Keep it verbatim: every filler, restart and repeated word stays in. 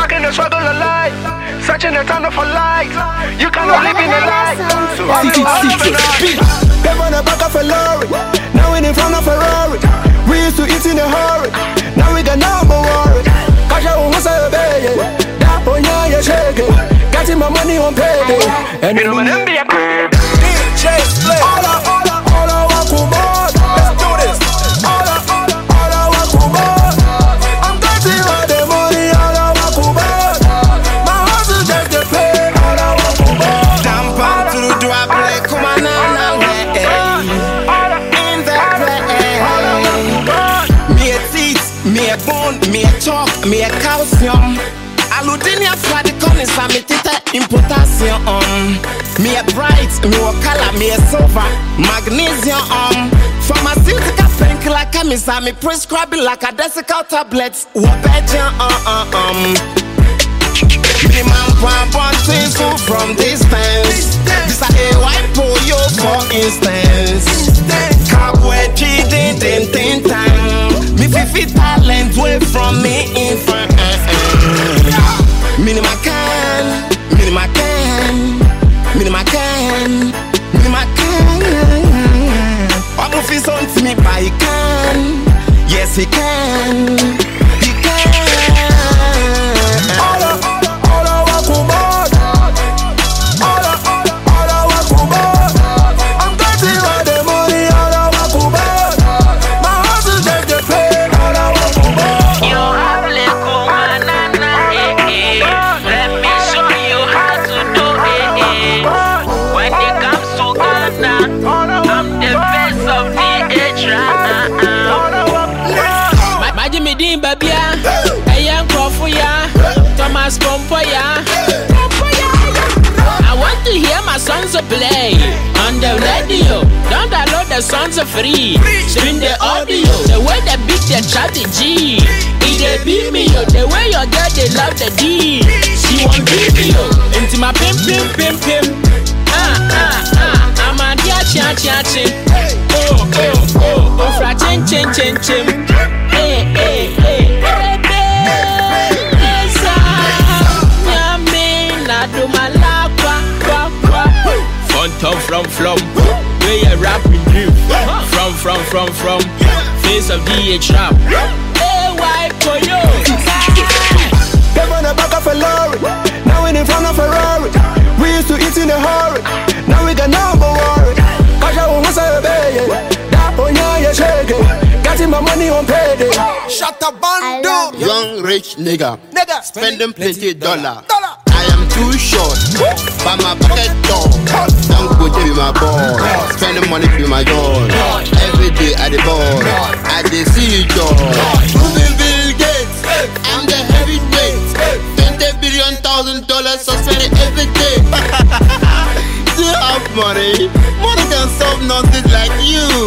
Stuck in the struggle of life, searching the tunnel for light. You cannot live in a light. So I They on the back of a lorry, now we in front of a Ferrari. We used to eat in a hurry, now we got no more worry. Cause I won't say baby, that boy yeah you shake it. Getting my money on payday. And you know my name be a D J Split. All I, all I, all I want to more. Let's do this. All I, all I, all I want to more. I'm getting all the money. All I want to more. My house is just the pay. All I want to more. Jump out to the drop like come on now, hey. In that way. Me a teeth, me a bone, me a chalk, me a calcium. Aludinia flat corners and me tita in potassium. Um, me a bright, me a color, me a silver, magnesium. Um, pharmaceutical painkiller chemist, me prescribe like a desical tablets. What better? Uh uh um. Me man want one thing so from distance. This a A white polio for instance. Cowboy cheating, ten ten time. Me fifi talent way from me in front. Minima can, minima can, minima can, minima can. What if he's on to me, but he can? Yes, he can. He can. All I, all I want to more. All I, all I, all I want to more. I'm getting all the money. All I want to more. My house is just the pay. All I want to more. You have little banana, eh, eh. Let me show you how to do it, eh. When it comes to Ghana, I'm the best of the age, Maji Medin Babia, a young Crawford, Thomas Pompoya. I want to hear my songs play on the radio. Don't download the songs for free. Stream the audio. The way they beat the strategy. It they beat me yo. The way your girl they love the D. She want video into my pim pim pim pim. Ah ah ah. I'm a dia chia chia chia. Oh oh oh oh. Fra chin chin chin chin. Hey hey hey. Do my lap, Fun from from where you rap with you. From from from from face of the H rap. Hey, why for you? They on the back of a lorry, now we in front of a Ferrari. We used to eat in a hurry, now we got no more worry. Cause I won't say baby, that boy yeah you shake it. Getting my money on payday. Shut up, bando. Young rich nigga, Nigga, spending plenty dollar. Dollar. I am too short, but my pocket tall. Don't go to be my boy. Spending money be my joy. Every day at the ball, I dey see you joy. Moving Bill Gates, I'm the heavyweight. Twenty billion thousand dollars, so spend it every day. Still have money, money can solve nothing like you.